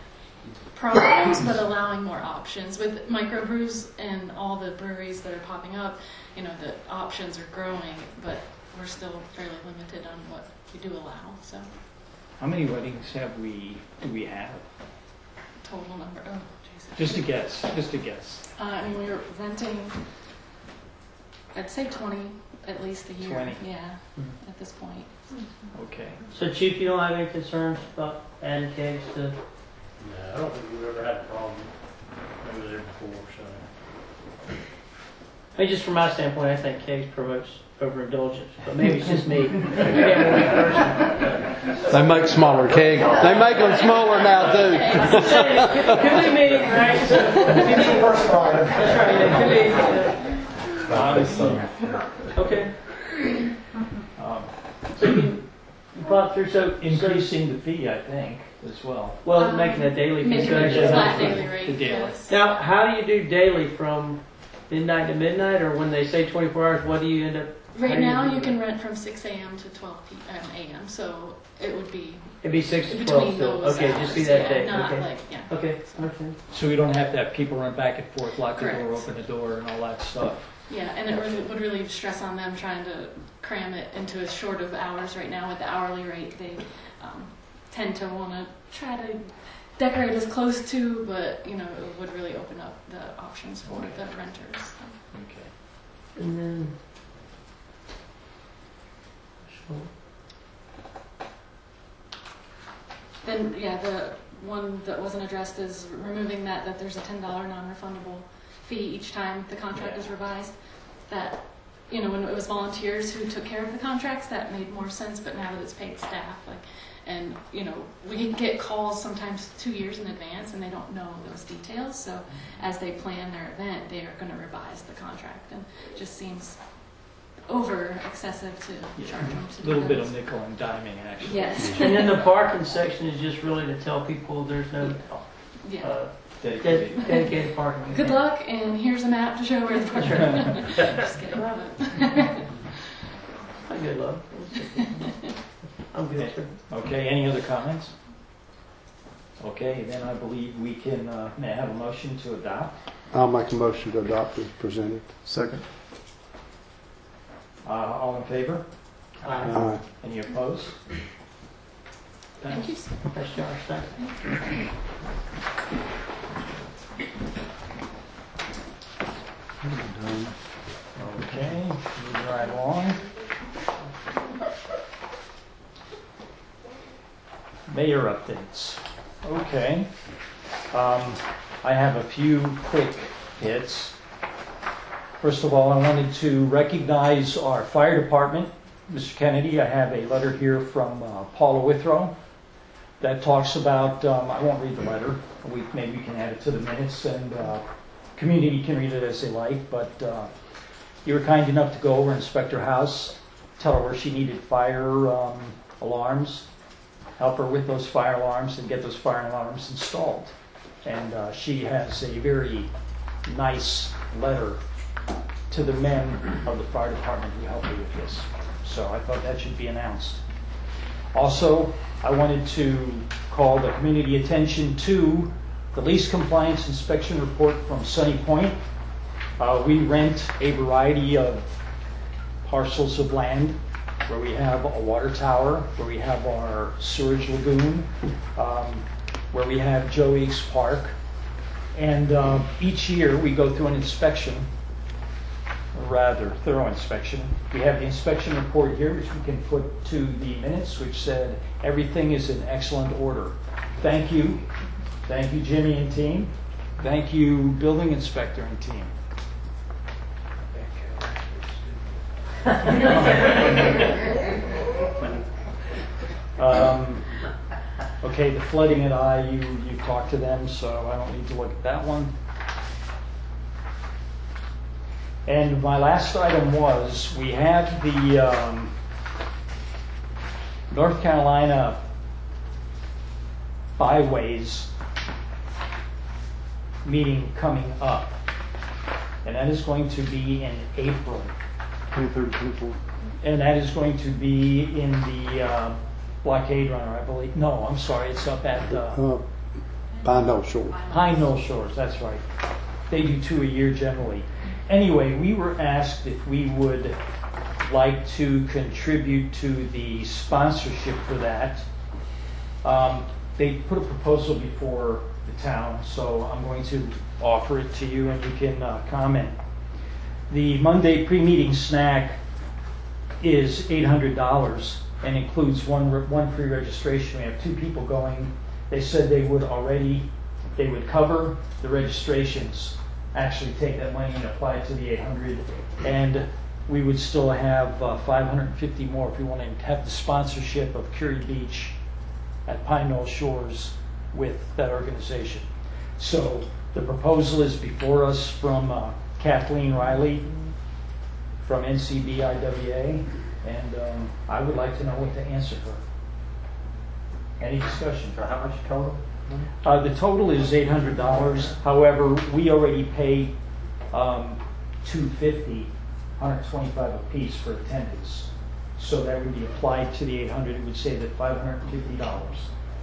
H: problems, but allowing more options. With microbrews and all the breweries that are popping up, you know, the options are growing, but we're still fairly limited on what we do allow, so.
D: How many weddings have we, do we have?
H: Total number, oh, Jesus.
D: Just a guess, just a guess.
H: Uh, I mean, we were renting, I'd say twenty at least a year.
D: twenty.
H: Yeah,
D: Mhm.
H: at this point.
D: Okay.
N: So Chief, you don't have any concerns about adding kegs to?
B: No, I don't think we've ever had a problem. I was there before, so.
N: I mean, just from my standpoint, I think kegs promotes overindulgence, but maybe it's just me. Maybe I'm a weak person.
O: They make smaller keg. They make them smaller now too.
N: Could be me, right? So, could be me. That's right. It could be.
D: Okay. Um, So you you brought through, so increasing the fee, I think, as well.
N: Well,
H: Um,
N: making a daily fee.
H: making it a flat daily rate,
D: The daily.
H: yes.
N: Now, how do you do daily from midnight to midnight, or when they say twenty-four hours, what do you end up? how
H: Right
N: do
H: now,
N: do
H: you
N: that?
H: can rent from six a.m. to twelve a.m., so it would be
N: It'd be six to
H: between
N: twelve still.
H: those
N: Okay, just be
H: hours,
N: that
H: yeah,
N: day.
H: not
N: Okay.
H: like, yeah.
N: Okay, understand.
D: So we don't have to have people run back and forth, lock the door,
H: Correct.
D: open the door, and all that stuff.
H: Yeah, and it really, would really stress on them trying to cram it into as short of hours right now with the hourly rate. They um, tend to want to try to decorate as close to, but, you know, it would really open up the options for the renters.
D: Okay.
N: And then.
H: Then, yeah, the one that wasn't addressed is removing that, that there's a ten dollar non-refundable fee each time the contract
D: Yeah.
H: is revised. That, you know, when it was volunteers who took care of the contracts, that made more sense, but now that it's paid staff, like, and, you know, we get calls sometimes two years in advance and they don't know those details, so as they plan their event, they are gonna revise the contract, and it just seems over excessive to charge them to
D: A
H: do
D: little bit
H: those.
D: of nickel and diming, actually.
H: Yes.
N: And then the parking section is just really to tell people there's no
H: Yeah.
N: uh,
D: Dedicated.
N: ded- dedicated parking.
H: Good luck, and here's a map to show where the parking is. Just kidding.
N: Hi, good luck. I'm good, sir.
D: Okay, any other comments? Okay, then I believe we can, uh, may I have a motion to adopt?
O: I'll make a motion to adopt as presented.
A: Second.
D: Uh, all in favor?
O: Aye.
D: Any opposed?
H: Thank you.
N: That's Josh, thank you.
D: Okay, moving right along. Mayor updates. Okay. Um, I have a few quick hits. First of all, I wanted to recognize our fire department. Mister Kennedy, I have a letter here from uh, Paula Withrow that talks about, um, I won't read the letter, we, maybe we can add it to the minutes, and uh, community can read it as they like, but uh, you were kind enough to go over and inspect her house, tell her where she needed fire um, alarms, help her with those fire alarms and get those fire alarms installed. And uh, she has a very nice letter to the men of the fire department who helped her with this. So I thought that should be announced. Also, I wanted to call the community attention to the lease compliance inspection report from Sunny Point. Uh, we rent a variety of parcels of land where we have a water tower, where we have our sewage lagoon, um, where we have Joe Eakes Park. And uh, each year we go through an inspection, or rather thorough inspection. We have the inspection report here, which we can put to the minutes, which said everything is in excellent order. Thank you. Thank you, Jimmy and team. Thank you, building inspector and team. um, okay, the flooding at I, you, you talked to them, so I don't need to look at that one. And my last item was, we have the um, North Carolina Byways meeting coming up. And that is going to be in April.
A: twenty-third, twenty-fourth.
D: And that is going to be in the uh, Blockade Runner, I believe. No, I'm sorry, it's up at uh,
O: Uh, Pine Knoll Shore.
D: Pine Knoll Shores, that's right. They do two a year generally. Anyway, we were asked if we would like to contribute to the sponsorship for that. Um, they put a proposal before the town, so I'm going to offer it to you and you can uh, comment. The Monday pre-meeting snack is eight hundred dollars and includes one re- one free registration. We have two people going. They said they would already, they would cover the registrations, actually take that money and apply it to the eight hundred, and we would still have uh, five hundred fifty more if we want to have the sponsorship of Curie Beach at Pine Knoll Shores with that organization. So the proposal is before us from uh, Kathleen Riley, from N C B I W A, and um, I would like to know what to answer her. Any discussion?
J: So how much total?
D: Uh, the total is eight hundred dollars. However, we already pay um, two hundred fifty dollars, one hundred twenty-five dollars apiece for attendance. So that would be applied to the eight hundred dollars. It would save it five hundred fifty dollars.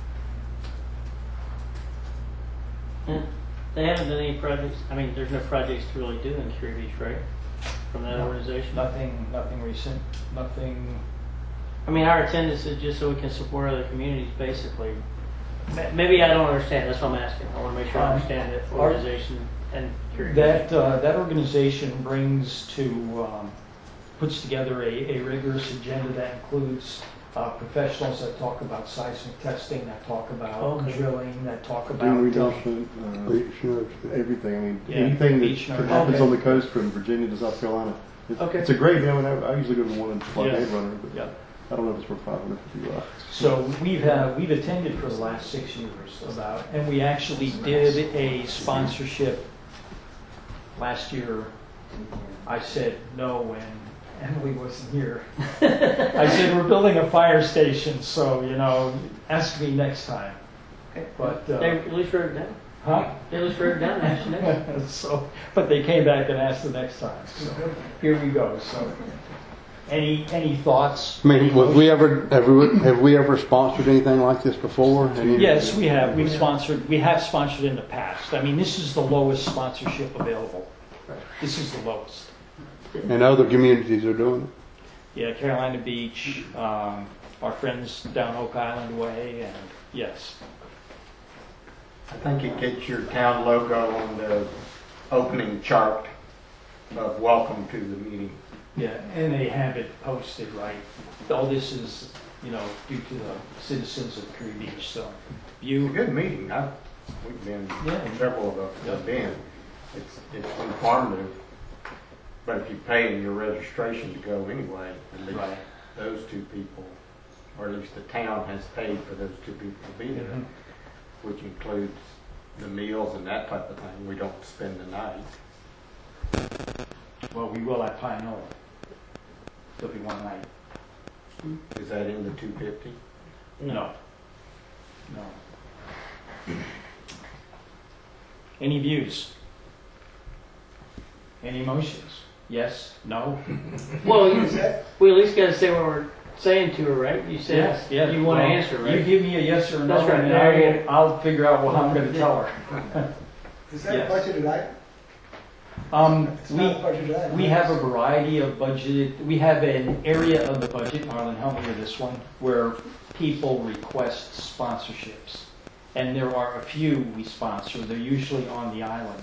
N: And they haven't done any projects, I mean, there's no projects to really do in Curie Beach, right? From that
D: No,
N: organization?
D: Nothing, nothing recent. Nothing.
N: I mean, our attendance is just so we can support other communities, basically. Ma- Maybe I don't understand, that's what I'm asking. I want to make sure I
D: Um,
N: understand the
D: our-
N: organization and Curie Beach.
D: That uh, that organization brings to um, puts together a, a rigorous agenda that includes uh, professionals that talk about seismic testing, that talk about
N: Okay.
D: drilling, that talk
A: Dune
D: about uh,
A: reduction, uh,
O: Beach nourishment.
A: everything. I mean,
D: Yeah,
A: anything
D: beach
A: that
D: nourishment.
A: happens
D: Okay.
A: on the coast from Virginia to South Carolina. It's,
D: Okay.
A: it's a great deal, and I, I usually go to the one in Blockade
D: Yeah.
A: Runner, but
D: Yeah.
A: I don't know if it's worth five hundred fifty bucks.
D: So we've uh, we've attended for the last six years about, and we actually did a sponsorship last year. I said no when Emily wasn't here. I said we're building a fire station, so you know, ask me next time. But uh,
N: They at least wrote it down.
D: huh?
N: They at least wrote it down, actually.
D: So, but they came back and asked the next time. So here we go. So, any any thoughts?
O: I mean, have we ever have we, have we ever sponsored anything like this before? Any-
D: Yes, we have. We've sponsored. We have sponsored in the past. I mean, this is the lowest sponsorship available. This is the lowest.
O: And other communities are doing it.
D: Yeah, Carolina Beach, um, our friends down Oak Island Way, and yes.
J: I think it gets your town logo on the opening chart of welcome to the meeting.
D: Yeah, and they have it posted right. All this is, you know, due to the citizens of Curie Beach. So, you.
J: It's a good meeting. I've, we've been,
D: Yeah.
J: several of us have been. It's, it's informative, but if you pay in your registration to go anyway, at least
D: Right.
J: those two people, or at least the town has paid for those two people to be there,
D: Mhm.
J: which includes the meals and that type of thing. We don't spend the night.
D: Well, we will at Pine Knoll. There'll be one night.
J: Is that in the two fifty?
D: No. No. Any views? Any motions? Yes? No?
N: Well, you, we at least got to say what we're saying to her, right? You said
D: Yes, yes.
N: you want to
D: Well,
N: answer, right?
D: You give me a yes or a no,
N: That's right.
D: and
N: There
D: I
N: you
D: will, I'll figure out what I'm going to tell her.
Q: Is that
D: Yes.
Q: budgeted item?
D: Um,
Q: It's
D: we,
Q: not a budgeted item.
D: we have a variety of budget, we have an area of the budget, Marlon, help me with this one, where people request sponsorships. And there are a few we sponsor. They're usually on the island.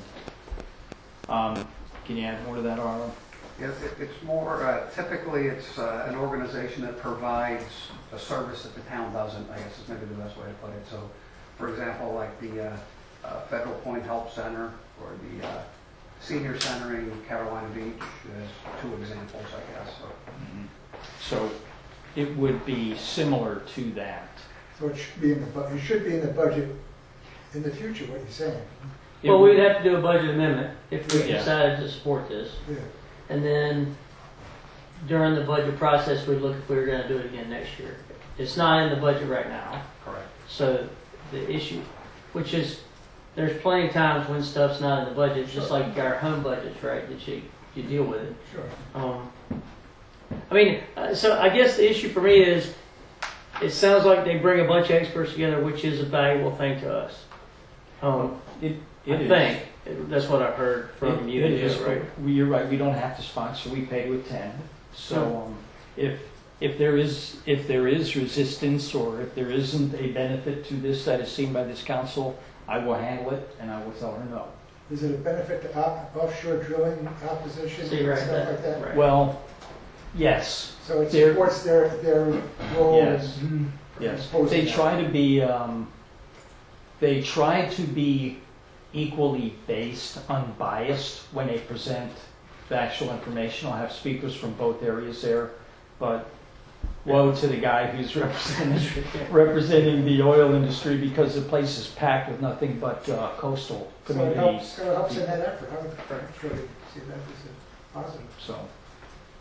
D: Um, can you add more to that, Arlen?
C: Yes, it- it's more, uh, typically it's uh, an organization that provides a service that the town doesn't, I guess is maybe the best way to put it. So, for example, like the uh, uh, Federal Point Help Center or the uh, Senior Center in Carolina Beach, as two examples, I guess. So,
D: So it would be similar to that.
Q: So it should be in the, bu- it should be in the budget in the future, what you're saying.
D: It
N: Well,
D: would-
N: we'd have to do a budget amendment if we
D: Yeah.
N: decided to support this.
Q: Yeah.
N: And then during the budget process, we'd look if we were going to do it again next year. It's not in the budget right now.
D: Correct.
N: So the issue, which is, there's plenty of times when stuff's not in the budget, just
Q: Sure.
N: like our home budgets, right, that you, you deal with it.
Q: Sure.
N: Um, I mean, uh, so I guess the issue for me is, it sounds like they bring a bunch of experts together, which is a valuable thing to us. Um,
D: It, it
N: I
D: is.
N: think that's what I heard from
D: It-
N: you.
D: It is,
N: Joe,
D: right? We- You're right, we don't have to sponsor, we pay with ten. So um, if, if there is, if there is resistance or if there isn't a benefit to this that is seen by this council, I will handle it and I will tell her no.
Q: Is it a benefit to op- offshore drilling opposition
N: See,
Q: and
N: right,
Q: stuff
N: that-
Q: like that?
N: right.
D: Well, yes,
Q: So it
D: There-
Q: supports their, their role
D: yes,
Q: in
D: yes.
Q: opposing
D: They
Q: that.
D: try to be, um, they try to be equally based, unbiased when they present factual information. I'll have speakers from both areas there, but woe to the guy who's representing, representing the oil industry because the place is packed with nothing but uh, coastal
Q: So it helps,
D: communities.
Q: so it helps in that effort. I would try to see that as a positive.
D: So,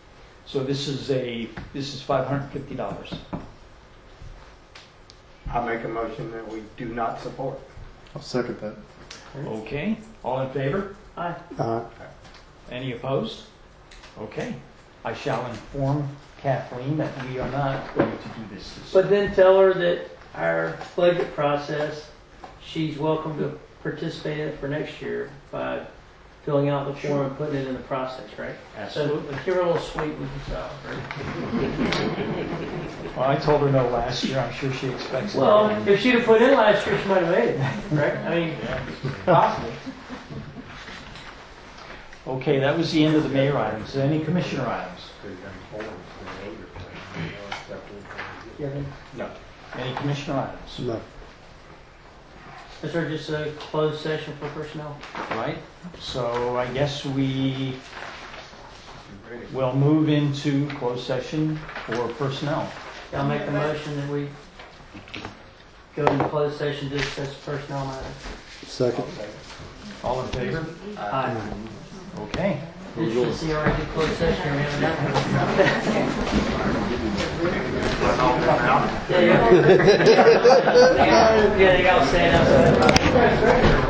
D: So this is a, this is five hundred fifty dollars.
J: I make a motion that we do not support.
A: I'll second that.
D: Okay, all in favor?
N: Aye.
O: Uh,
D: Any opposed? Okay, I shall inform Kathleen that we are not going to do this. this
N: But then tell her that our budget process, she's welcome to participate in it for next year by filling out the form and putting it in the process, right?
D: Absolutely.
N: So if you're a little sweet with yourself, right?
D: Well, I told her no last year. I'm sure she expects it.
N: Well, if she'd have put in last year, she might have made it, right? I mean, possibly.
D: Okay, that was the end of the mayor items. Any commissioner items?
N: No.
D: Any commissioner items?
O: no.
N: Is there just a closed session for personnel?
D: Right. So I guess we will move into closed session for personnel.
N: I'll make a motion that we go into closed session to discuss personnel matters.
O: Second.
D: All in favor?
N: Aye.
D: Okay.
N: You should see our did closed session. We haven't done it. Yeah, yeah. Yeah, they got to stand outside.